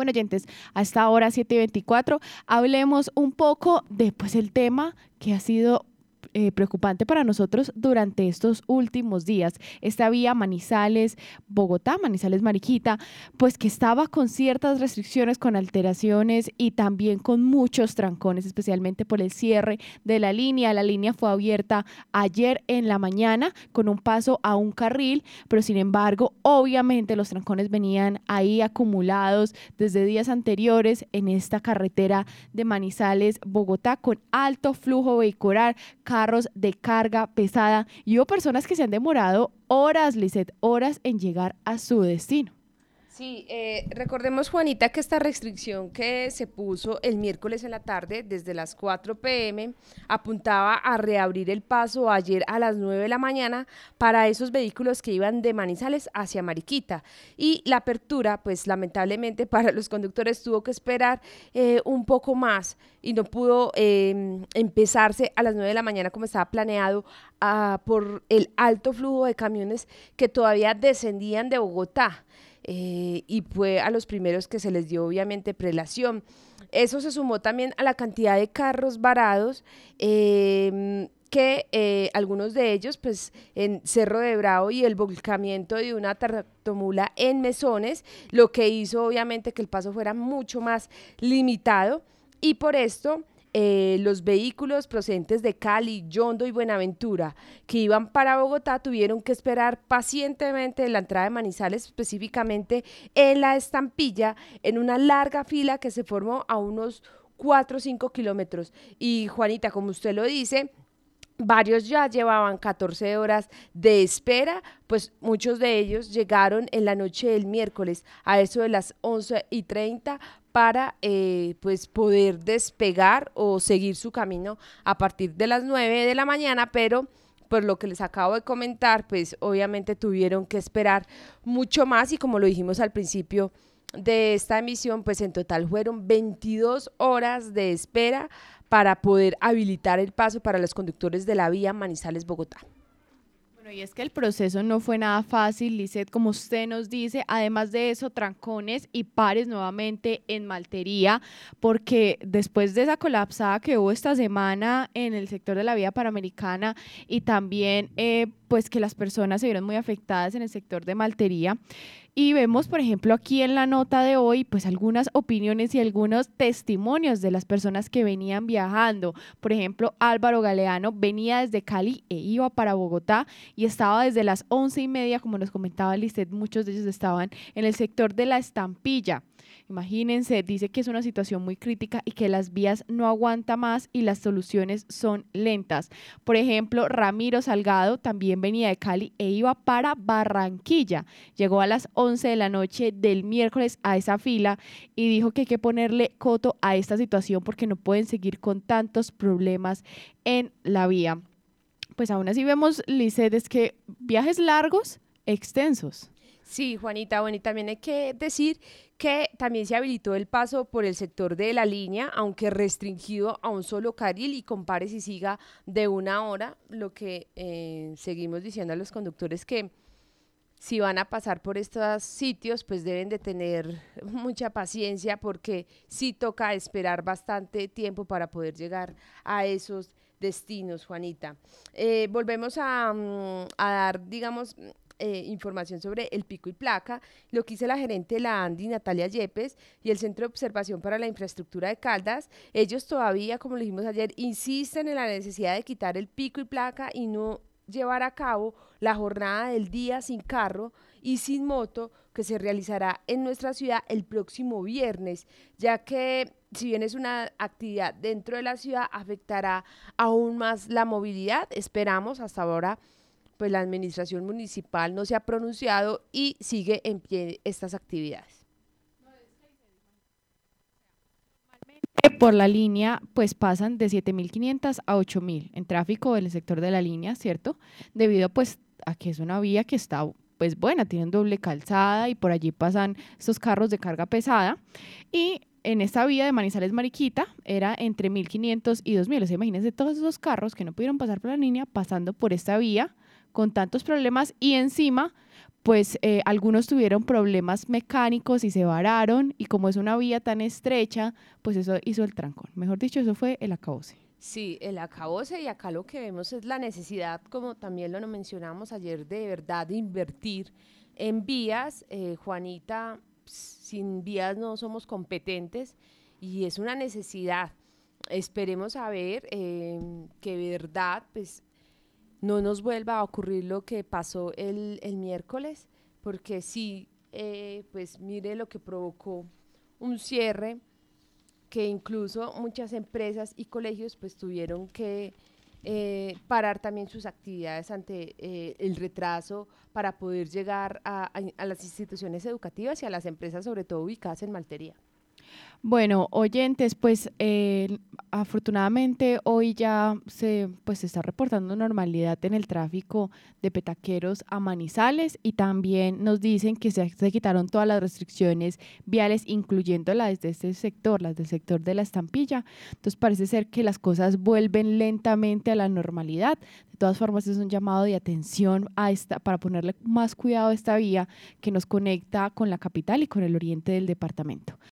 Bueno, oyentes, a esta hora 7:24, hablemos un poco de pues, el tema que ha sido preocupante para nosotros durante estos últimos días. Esta vía Manizales-Bogotá, Manizales-Mariquita, pues que estaba con ciertas restricciones, con alteraciones y también con muchos trancones, especialmente por el cierre de la línea. La línea fue abierta ayer en la mañana con un paso a un carril, pero sin embargo, obviamente los trancones venían ahí acumulados desde días anteriores en esta carretera de Manizales-Bogotá con alto flujo vehicular, carros de carga pesada y hubo personas que se han demorado horas, Lisset, horas en llegar a su destino. Sí, recordemos, Juanita, que esta restricción que se puso el miércoles en la tarde, desde las 4 p.m., apuntaba a reabrir el paso ayer a las 9 de la mañana para esos vehículos que iban de Manizales hacia Mariquita. Y la apertura, pues lamentablemente para los conductores tuvo que esperar un poco más y no pudo empezarse a las 9 de la mañana como estaba planeado por el alto flujo de camiones que todavía descendían de Bogotá. Y fue a los primeros que se les dio obviamente prelación. Eso se sumó también a la cantidad de carros varados que algunos de ellos pues en Cerro de Bravo y el volcamiento de una tractomula en Mesones, lo que hizo obviamente que el paso fuera mucho más limitado y por esto los vehículos procedentes de Cali, Yondo y Buenaventura que iban para Bogotá tuvieron que esperar pacientemente en la entrada de Manizales, específicamente en la Estampilla, en una larga fila que se formó a unos 4 o 5 kilómetros. Y Juanita, como usted lo dice, varios ya llevaban 14 horas de espera, pues muchos de ellos llegaron en la noche del miércoles a eso de las 11:30 para pues poder despegar o seguir su camino a partir de las 9 de la mañana, pero por lo que les acabo de comentar, pues obviamente tuvieron que esperar mucho más y como lo dijimos al principio de esta emisión, pues en total fueron 22 horas de espera para poder habilitar el paso para los conductores de la vía Manizales-Bogotá. Bueno, y es que el proceso no fue nada fácil, Lisset, como usted nos dice. Además de eso, trancones y pares nuevamente en Maltería, porque después de esa colapsada que hubo esta semana en el sector de la vía Panamericana y también pues que las personas se vieron muy afectadas en el sector de Maltería. Y vemos, por ejemplo, aquí en la nota de hoy, pues algunas opiniones y algunos testimonios de las personas que venían viajando. Por ejemplo, Álvaro Galeano venía desde Cali e iba para Bogotá y estaba desde las 11:30, como nos comentaba Lisset, muchos de ellos estaban en el sector de la Estampilla. Imagínense, dice que es una situación muy crítica y que las vías no aguantan más y las soluciones son lentas. Por ejemplo, Ramiro Salgado también venía de Cali e iba para Barranquilla. Llegó a las 11 de la noche del miércoles a esa fila y dijo que hay que ponerle coto a esta situación porque no pueden seguir con tantos problemas en la vía. Pues aún así vemos, Lisset, es que viajes largos, extensos. Sí, Juanita, bueno, y también hay que decir que también se habilitó el paso por el sector de la línea, aunque restringido a un solo carril y compare si siga de 1 hora, lo que seguimos diciendo a los conductores que si van a pasar por estos sitios, pues deben de tener mucha paciencia porque sí toca esperar bastante tiempo para poder llegar a esos destinos, Juanita. Volvemos a dar, digamos, información sobre el pico y placa, lo que dice la gerente de la ANDI, Natalia Yepes, y el Centro de Observación para la Infraestructura de Caldas. Ellos todavía, como lo dijimos ayer, insisten en la necesidad de quitar el pico y placa y no llevar a cabo la jornada del día sin carro y sin moto que se realizará en nuestra ciudad el próximo viernes, ya que si bien es una actividad dentro de la ciudad, afectará aún más la movilidad. Esperamos hasta ahora pues la administración municipal no se ha pronunciado y sigue en pie estas actividades. Por la línea, pues pasan de 7.500 a 8.000 en tráfico en el sector de la línea, ¿cierto? Debido pues a que es una vía que está pues buena, tienen doble calzada y por allí pasan estos carros de carga pesada y en esta vía de Manizales Mariquita era entre 1.500 y 2.000, o sea, imagínense todos esos carros que no pudieron pasar por la línea pasando por esta vía con tantos problemas y encima pues algunos tuvieron problemas mecánicos y se vararon, y como es una vía tan estrecha, pues eso hizo el trancón. Mejor dicho, eso fue el acabose. Sí, el acabose y acá lo que vemos es la necesidad, como también lo mencionamos ayer, de verdad de invertir en vías. Juanita, sin vías no somos competentes y es una necesidad. Esperemos a ver que de verdad pues no nos vuelva a ocurrir lo que pasó el miércoles, porque sí, pues mire lo que provocó un cierre que incluso muchas empresas y colegios pues tuvieron que parar también sus actividades ante el retraso para poder llegar a las instituciones educativas y a las empresas sobre todo ubicadas en Maltería. Bueno, oyentes, pues afortunadamente hoy ya se está reportando normalidad en el tráfico de Petaqueros a Manizales, y también nos dicen que se quitaron todas las restricciones viales, incluyendo las de este sector, las del sector de la Estampilla. Entonces parece ser que las cosas vuelven lentamente a la normalidad. De todas formas, es un llamado de atención para ponerle más cuidado a esta vía que nos conecta con la capital y con el oriente del departamento.